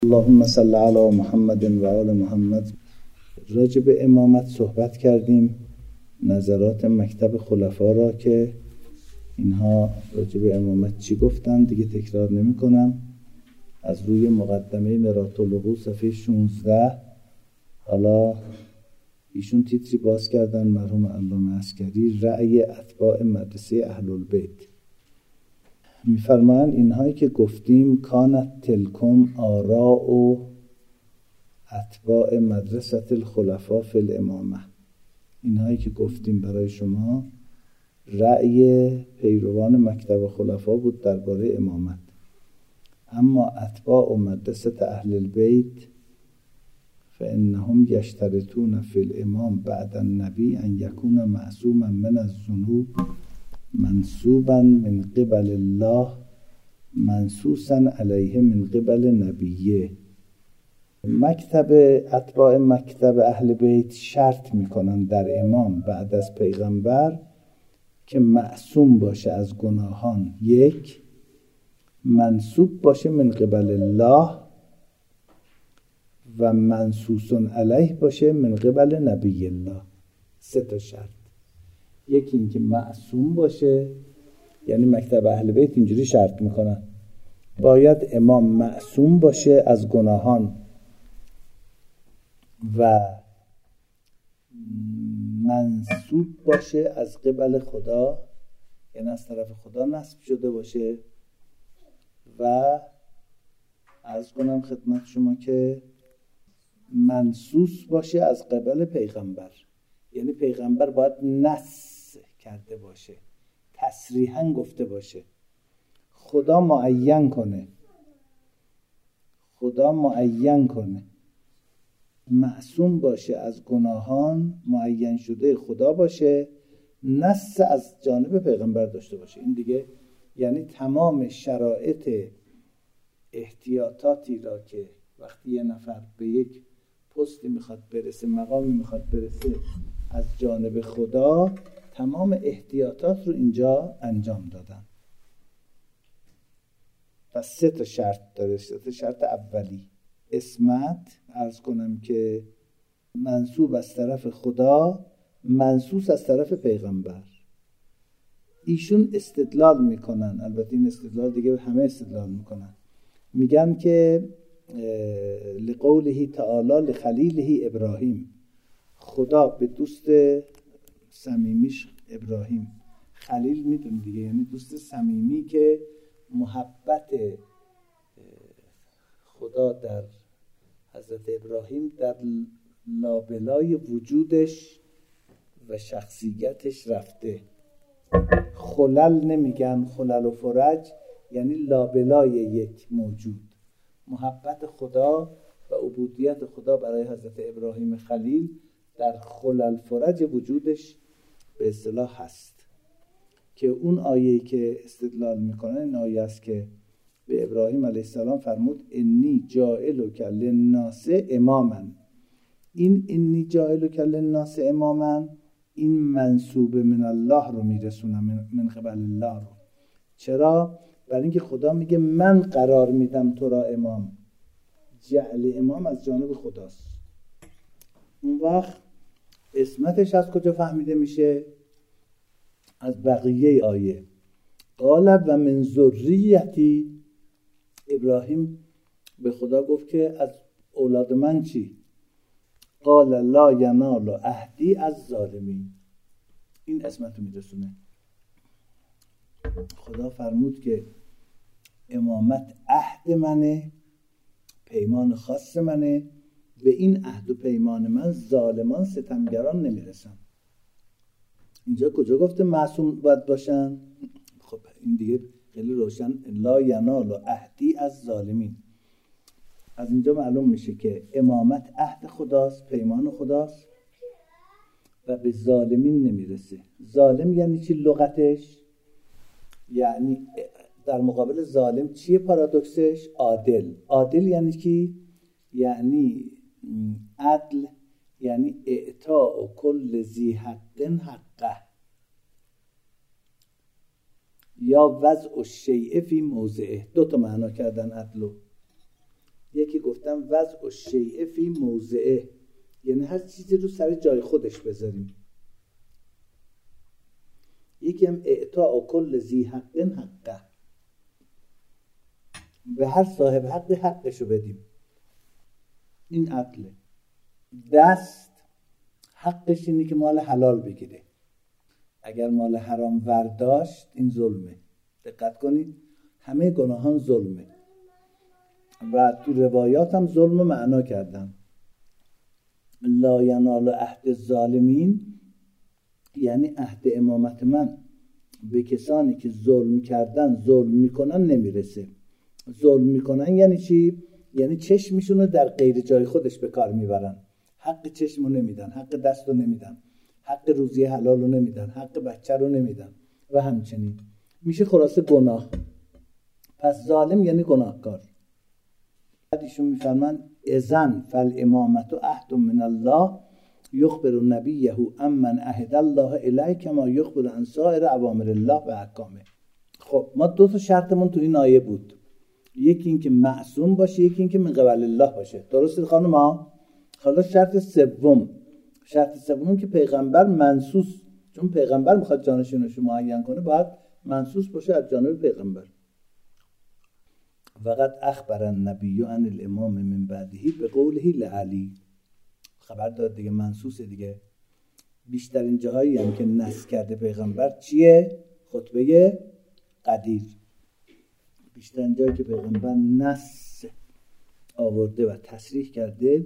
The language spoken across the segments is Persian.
اللهم صل علی محمد و آل محمد. راجع به امامت صحبت کردیم، نظرات مکتب خلفا را که اینها راجع به امامت چی گفتن دیگه تکرار نمی کنم. از روی مقدمه مرات‌العقول صفحه 16 حالا ایشون تیتری باز کردن، مرحوم علامه عسکری، رأی اتباع مدرسه اهل‌البیت. می‌فرمایند اینهایی که گفتیم کانت تلکم آراء و اتباع مدرسه الخلفاء فی الامامه، اینهایی که گفتیم برای شما رأی پیروان مکتب خلفا بود درباره امامت. اما اتباع مدرسه اهل البیت فانهم یشترطون فی الامام بعد النبی ان یکون معصوما من الذنوب منصوبا من قبل الله منصوصا علیه من قبل نبیه. مکتب اتباع مکتب اهل بیت شرط میکنن در امام بعد از پیغمبر که معصوم باشه از گناهان، یک، منصوب باشه من قبل الله و منصوص علیه باشه من قبل نبی الله. سه تا شرط. یکی این که معصوم باشه، یعنی مکتب اهل بیت اینجوری شرط میکنن باید امام معصوم باشه از گناهان و منصوب باشه از قبل خدا، یعنی از طرف خدا نصب شده باشه، و عرض کنم خدمت شما که منصوص باشه از قبل پیغمبر، یعنی پیغمبر باید نص کرده باشه، تصریحاً گفته باشه، خدا معین کنه معصوم باشه از گناهان، معین شده خدا باشه، نص از جانب پیغمبر داشته باشه. این دیگه یعنی تمام شرایط احتیاطاتی را که وقتی یه نفر به یک پستی میخواد برسه، مقامی میخواد برسه از جانب خدا، تمام احتیاطات رو اینجا انجام دادن. و سه تا شرط داره. شرط اولی اسمت، عرض کنم که منصوب از طرف خدا، منصوص از طرف پیغمبر. ایشون استدلال میکنن، البته این استدلال دیگه همه استدلال میکنن، میگن که لقوله تعالی لخلیله ابراهیم، خدا به دوست صمیمیش ابراهیم، خلیل میدونی دیگه یعنی دوست صمیمی که محبت خدا در حضرت ابراهیم در لابلای وجودش و شخصیتش رفته. خلل نمیگن، خلل و فرج یعنی لابلای یک موجود. محبت خدا و عبودیت خدا برای حضرت ابراهیم خلیل در خلل فرج وجودش به اصطلاح هست، که اون آیه‌ای که استدلال میکنه این آیه است که به ابراهیم علیه السلام فرمود انی جاعلک للناس اماما. این انی جاعلک للناس اماما این منسوب من الله رو میرسونه، من قبل الله رو. چرا؟ برای اینکه خدا میگه من قرار میدم تو را امام، جعل امام از جانب خداست. اون وقت اسمتش از کجا فهمیده میشه؟ از بقیه آیه. قال و من ذریتی، ابراهیم به خدا گفت که از اولاد من چی؟ قال لا ینال عهدی الظالمین. این اسمت رو میرسونه. خدا فرمود که امامت عهد منه، پیمان خاص منه، به این عهد و پیمان من ظالمان ستمگران نمیرسن. اینجا کجا گفته معصوم باید باشن؟ خب این دیگه خیلی روشن، لا ینال عهدی الظالمین. از اینجا معلوم میشه که امامت عهد خداست، پیمان خداست و به ظالمین نمیرسه. ظالم یعنی چی لغتش؟ یعنی در مقابل ظالم چیه پارادوکسش؟ عادل. عادل یعنی چی؟ یعنی عدل، یعنی اعطاء کل ذی حق حقه، یا وضع الشیء فی موضعه. دو تا معنا کردن عدلو. یکی گفتم وضع الشیء فی موضعه، یعنی هر چیزی رو سر جای خودش بذاریم. یکی هم اعطاء کل ذی حق حقه، به هر صاحب حق حقشو بدیم. این عقله. دست حقش اینه که مال حلال بگیره، اگر مال حرام ورداشت این ظلمه. دقت کنید همه گناهان ظلمه و تو روایات هم ظلم معنا کردم. لا ینال عهد الظالمین یعنی عهد امامت من به کسانی که ظلم کردن ظلم میکنن نمیرسه. ظلم میکنن یعنی چی؟ یعنی چشمشون رو در غیر جای خودش به کار میبرن. حق چشم رو نمیدن، حق دست رو نمیدن، حق روزی حلال رو نمیدن، حق بچه رو نمیدن و همچنین میشه خلاصه گناه. پس ظالم یعنی گناهکار. بعد ایشون میفرمان اذن فالامامت عهد من الله یخبر نبیه امن عهد الله الیه کما یخبر عن سایر اوامر الله و احکامه. خب ما دو تا شرطمون تو این آیه بود، یکی این که معصوم باشه، یکی این که من قبل الله باشه. درسته خانم ها؟ حالا شرط سوم که پیغمبر منصوص، چون پیغمبر میخواد جانشینش رو معین کنه باید منصوص باشه از جانب پیغمبر. وقد اخبر النبی عن الامام من بعده به قوله لعلی، خبر داد دیگه، منصوصه دیگه. بیشترین جاهایی هم که نص کرده پیغمبر چیه؟ خطبه قدیر. بیشترین جایی که پیغمبر نص آورده و تصریح کرده.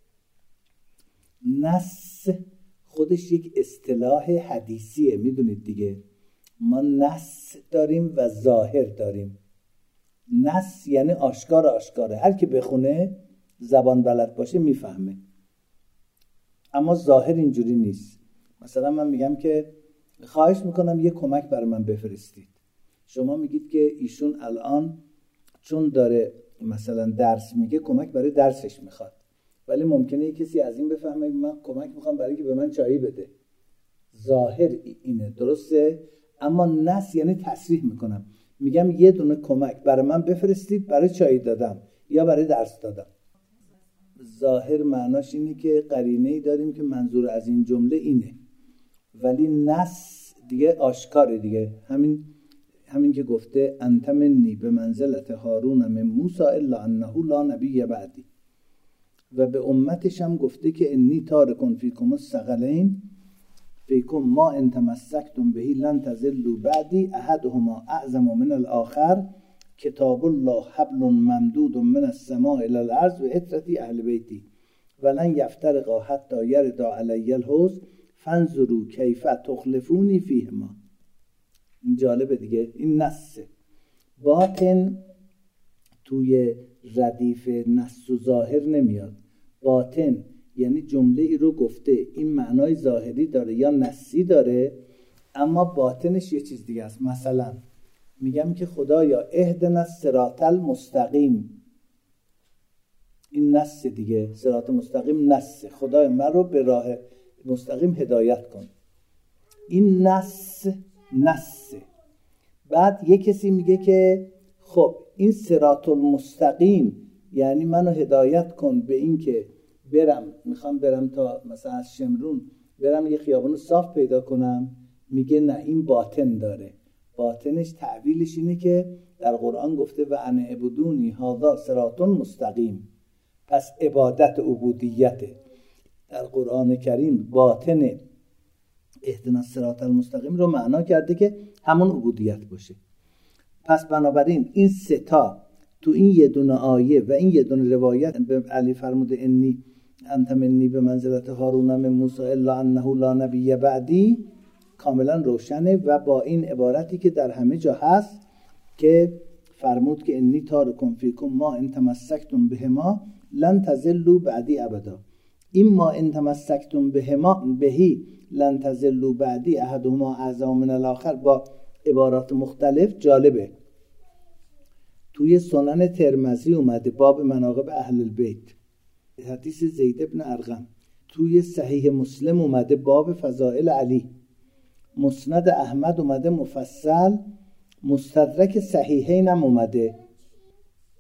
نص خودش یک اصطلاح حدیثیه، میدونید دیگه. ما نص داریم و ظاهر داریم. نص یعنی آشکاره، هر کی بخونه زبان بلد باشه میفهمه. اما ظاهر اینجوری نیست. مثلا من میگم که خواهش میکنم یه کمک برای من بفرستید. شما میگید که ایشون الان چون داره مثلا درس میگه کمک برای درسش میخواد، ولی ممکنه یه کسی از این بفهمه من کمک میخوام برای که به من چایی بده. ظاهر اینه، درسته؟ اما نص یعنی تصریح میکنم، میگم یه دونه کمک برای من بفرستید برای چایی دادم یا برای درس دادم. ظاهر معناش اینه که قرینه‌ای داریم که منظور از این جمله اینه، ولی نص دیگه آشکاره دیگه. همین که گفته انت منی به منزلت هارون من موسی الا انه لا نبی بعدی، و به امتش هم گفته که انی تارکن فیکم الثقلین فیکم ما ان تمسکتم بهی لن تضلوا بعدی احدهما اعظم من الاخر کتاب الله حبل ممدود من السماء الى الارض و عترتی اهل بیتی ولن یفترقا حتی یردا علی الحوض فانظروا کیف تخلفونی فیهما. این جالبه دیگه، این نصه. باطن توی ردیف نص و ظاهر نمیاد. باطن یعنی جمله ای رو گفته این معنای ظاهری داره یا نصی داره، اما باطنش یه چیز دیگه است. مثلا میگم که خدایا اهدنا الصراط المستقیم، این نص دیگه. صراط مستقیم نص، خدای من رو به راه مستقیم هدایت کن. این نص. بعد یه کسی میگه که خب این صراط المستقیم یعنی منو هدایت کن به این که میخوام برم تا مثلا از شمرون برم یه خیابون صاف پیدا کنم. میگه نه، این باطن داره. باطنش تعبیرش اینه که در قرآن گفته و ان اعبدونی هذا صراط مستقیم. پس عبادت عبودیته. در قرآن کریم باطن اهدنا الصراط المستقیم رو معنا کرده که همون عبودیت باشه. پس بنابراین این سه تا تو این یه دونه آیه و این یه دونه روایت به علی فرموده انی انت منی به منزلت هارون من موسی الا انه لا نبی بعدی کاملا روشنه. و با این عبارتی که در همه جا هست که فرمود که انی تارکم فیکم ما ان تمسکتم بهما لن تضلوا بعدی ابدا. این ما ان تمسکتم بهی لن تضلوا بعدی احدهما اعظم من الاخر با عبارات مختلف جالبه. توی سنن ترمذی اومده باب مناقب اهل البیت، حدیث زید بن ارقم. توی صحیح مسلم اومده باب فضائل علی. مسند احمد اومده مفصل. مستدرک صحیحین هم اومده.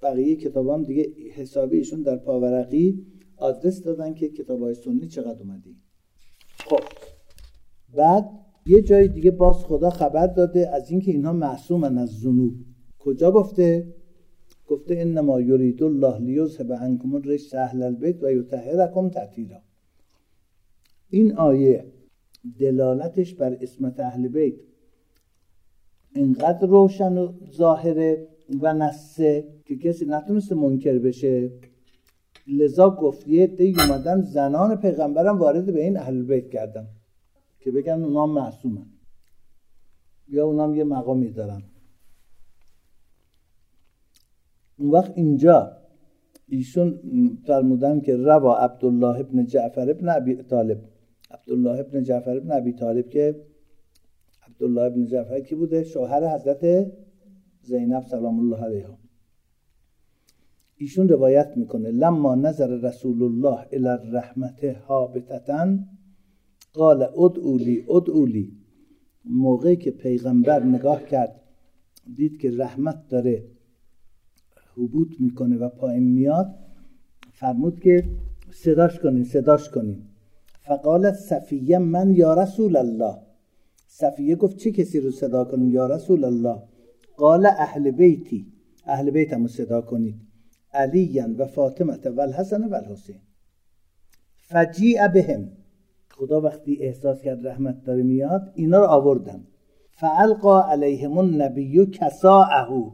بقیه کتابام دیگه حسابی ایشون در پاورقی آدرس دادن که کتابای سنی چقدر اومدی. خب بعد یه جای دیگه باز خدا خبر داده از اینکه اینها معصومن از ذنوب. کجا گفته انما یرید الله لیذهب عنکم الرجس اهل البیت و یطهرکم تطهیرا. این آیه دلالتش بر عصمت اهل بیت اینقدر روشن و ظاهره و نصه که کسی نتونسته منکر بشه. لذا گفت یه عده‌ای اومدن زنان پیغمبرم وارد به این اهل بیت کردن که بگن اونا معصومن یا اونام یه مقامی دارن. اون وقت اینجا ایشون فرمودن که روا عبدالله ابن جعفر ابن ابی طالب. عبدالله ابن جعفر ابن ابی طالب که عبدالله ابن جعفر کی بوده؟ شوهر حضرت زینب سلام الله علیها. ایشون روایت میکنه لما نظر رسول الله الی الرحمت هابطة قال ادعوا لی. موقعی که پیغمبر نگاه کرد دید که رحمت داره هبوط میکنه و پایین میاد، فرمود که صداش کنین. فقالت صفیه من یا رسول الله. صفیه گفت چه کسی رو صدا کنیم یا رسول الله؟ قال اهل بیتم رو صدا کنید، علی و فاطمه و الحسن و الحسین. فجیع بهم. خدا وقتی احساس کرد رحمت داره میاد اینا رو آوردن. فالقا علیهم النبی کساءه.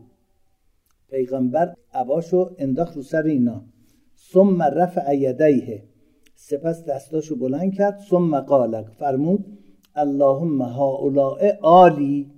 پیغمبر عباشو انداخت رو سر اینا. ثم رفع یدیه. سپس دستاشو بلند کرد. ثم قال، فرمود اللهم هؤلاء آلی.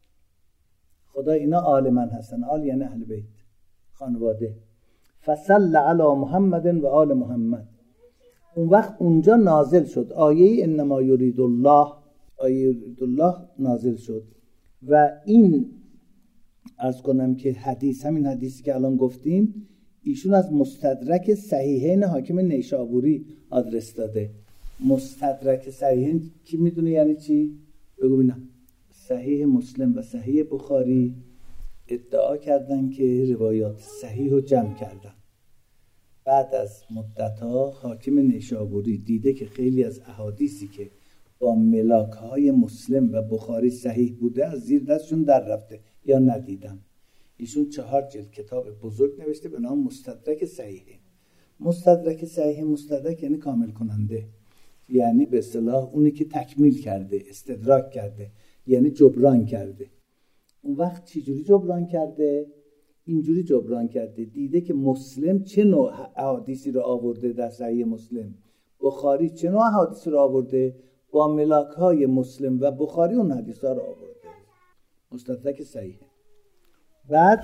خدا اینا آل من هستن. آل یعنی اهل بیت، خانواده. فصل علی محمد و آل محمد. اون وقت اونجا نازل شد آیه انما یرید الله. آیه یرید الله نازل شد و این عرض کنم که همین حدیثی که الان گفتیم ایشون از مستدرک صحیحین حاکم نیشابوری آدرس داده. مستدرک صحیحین کی میدونه یعنی چی؟ بگو ببینم. صحیح مسلم و صحیح بخاری ادعا کردن که روایات صحیح رو جمع کردن. بعد از مدت‌ها حاکم نیشابوری دیده که خیلی از احادیثی که با ملاک‌های مسلم و بخاری صحیح بوده از زیر دستشون در رفته یا ندیدن. ایشون 4 جلد کتاب بزرگ نوشته به نام مستدرک صحیحه. مستدرک یعنی کامل کننده، یعنی به اصطلاح اونی که تکمیل کرده، استدراک کرده، یعنی جبران کرده. اون وقت چجوری جبران کرده؟ اینجوری جبران کرده دیده که مسلم چه نوع احادیثی رو آورده در صحیح مسلم، بخاری چه نوع احادیثی رو آورده، با ملاک‌های مسلم و بخاری اون حدیث‌ها رو آورده. مستدرک صحیحه. بعد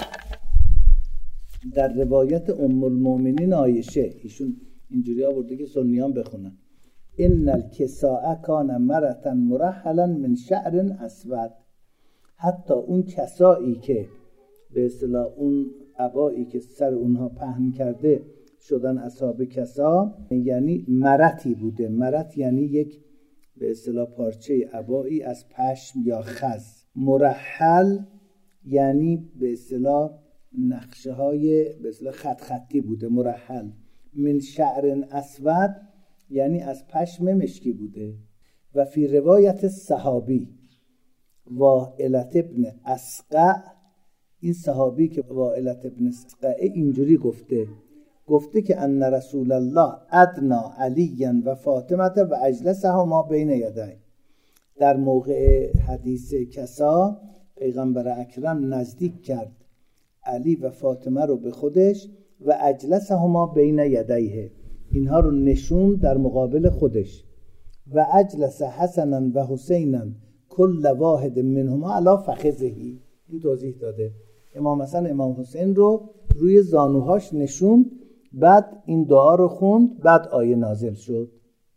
در روایت ام المؤمنین عایشه ایشون اینجوری آورده که سنیان بخونن. ان الکساء کان مرتن مرحلا من شعر اسود. حتی اون کسایی که به اصطلاح اون عبایی که سر اونها پهن کرده شدن اصحاب کسا، یعنی مرتی بوده. مرت یعنی یک به اصطلاح پارچه عبایی از پشم یا خز. مرحل یعنی به اصطلاح نقشه های به اصطلاح خط خطی بوده. مرحل من شعر اسود یعنی از پشم مشکی بوده. و فی روایت صحابی وائلة ابن اسقع، این صحابی که وائلة ابن اسقع اینجوری گفته که ان رسول الله ادنا علی و فاطمه و اجلسهما بین یدی. در موقع حدیث کسا پیغمبر اکرم نزدیک کرد علی و فاطمه رو به خودش و اجلسهما بین یدیه، اینها رو نشون در مقابل خودش. و اجلس حسنا و حسینا کل واحد منهما علی فخذه. این توضیح داده امام حسن امام حسین رو روی زانوهاش نشوند، بعد این دعا رو خوند، بعد آیه نازل شد.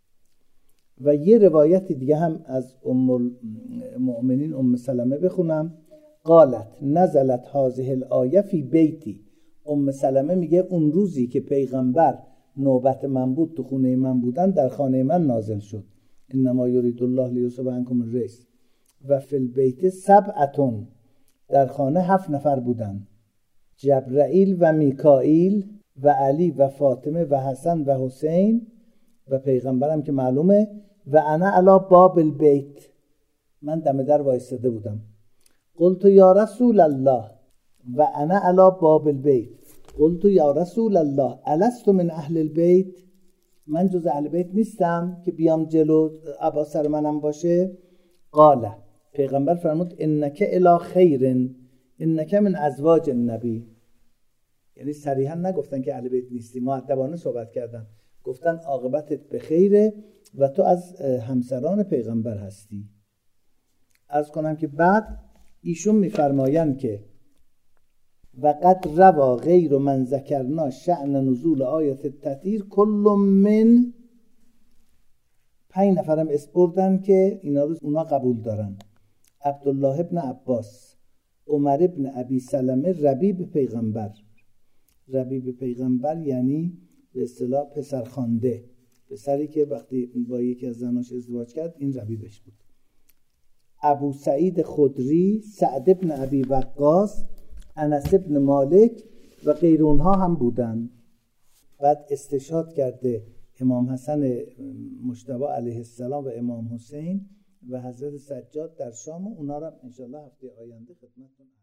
و یه روایت دیگه هم از ام المؤمنین ام سلمه بخونم. قالت نزلت هذه الآیه فی بیتی. ام سلمه میگه اون روزی که پیغمبر نوبت من بود، تو خونه من بودن، در خانه من نازل شد. انما یرید الله لیذهب عنکم الرجس و فی البیت 7. در خانه 7 نفر بودن. جبرائیل و میکائیل و علی و فاطمه و حسن و حسین و پیغمبرم که معلومه. و انا علی باب البیت، من دم در وایساده بودم. قلت یا رسول الله و انا علی باب البیت قلت یا رسول الله الست من اهل البیت، من جز اهل بیت نیستم که بیام جلو ابا سر منم باشه. قال، پیغمبر فرمود انک الی خیر انک من ازواج النبی. یعنی صریحا نگفتن که اهل بیت نیستی، مؤدبانه صحبت کردن، گفتن عاقبتت به خیره و تو از همسران پیغمبر هستی. عرض کنم که بعد ایشون میفرمایند که وقد روا غیر من ذکرنا شأن نزول آیات التطهیر کل من، 5 نفرم اسپردن که اینا رو اونا قبول دارن: عبدالله ابن عباس، عمر ابن ابی سلمه، ربیب پیغمبر. ربیب پیغمبر یعنی به اصطلاح پسرخوانده، پسری که وقتی با یکی از زناش ازدواج کرد این ربیبش بود. ابو سعید خدری، سعد ابن ابی وقاص، انس ابن مالک و غیر اونها هم بودن. بعد استشهاد کرده امام حسن مجتبی علیه السلام و امام حسین و حضرت سجاد در شام، و اونا رو انشاءالله هفته آینده خدمتتون